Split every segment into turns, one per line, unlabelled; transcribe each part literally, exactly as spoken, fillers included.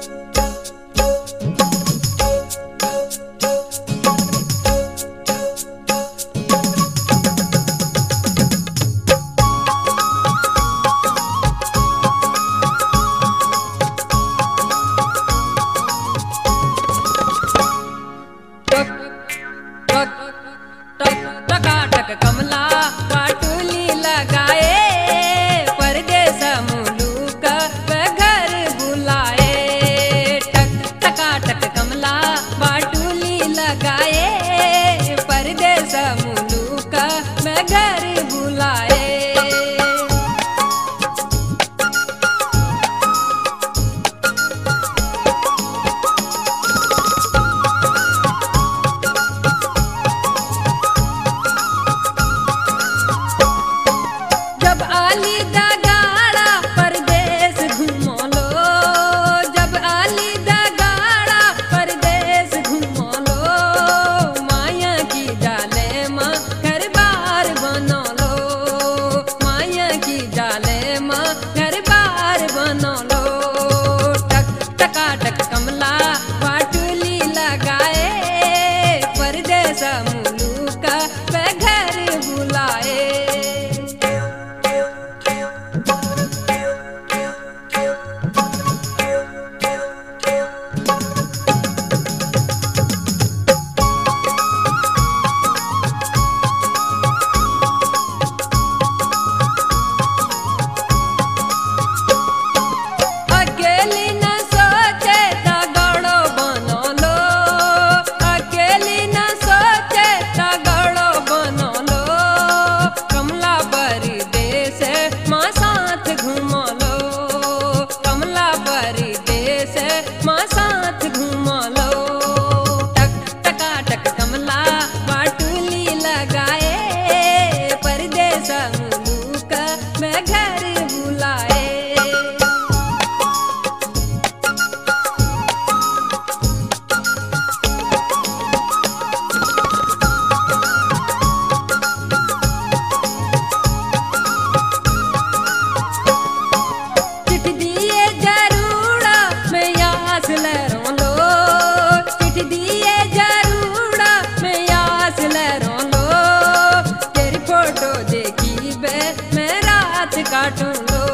काटूं लो,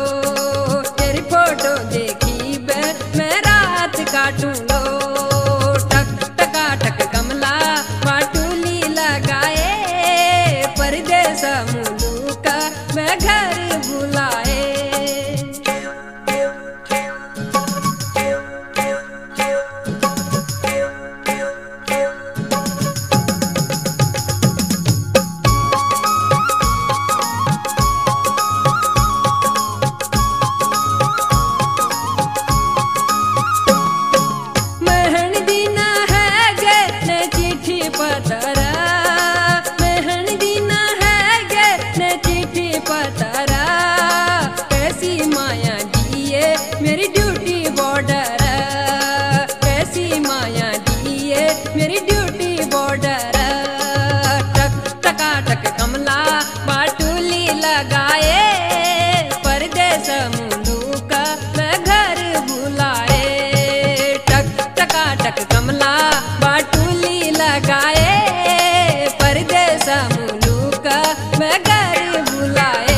तेरी फोटो देखी बे मैं रात काटूं लो। टक टका टक कमला पाटूली लगाए, परदेसा मुलूका मैं घर बुलाए। कैसी माया दिए मेरी ड्यूटी बॉर्डर, कैसी माया दिए मेरी ड्यूटी बॉर्डर। टक टका टक कमला पाटूली लगाए, परदेस मुलूका मैं घर बुलाए। टक टका टक कमला पाटूली लगाए, परदेस मुलूका मैं घर बुलाए।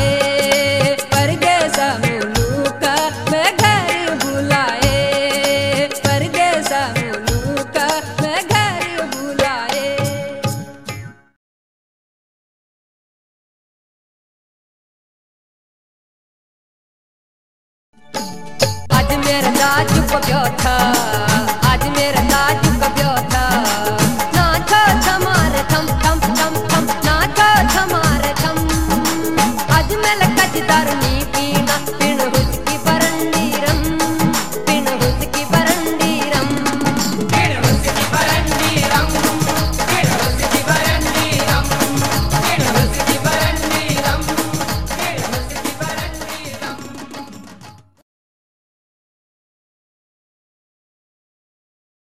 आज मेरा नाच चुप गया था।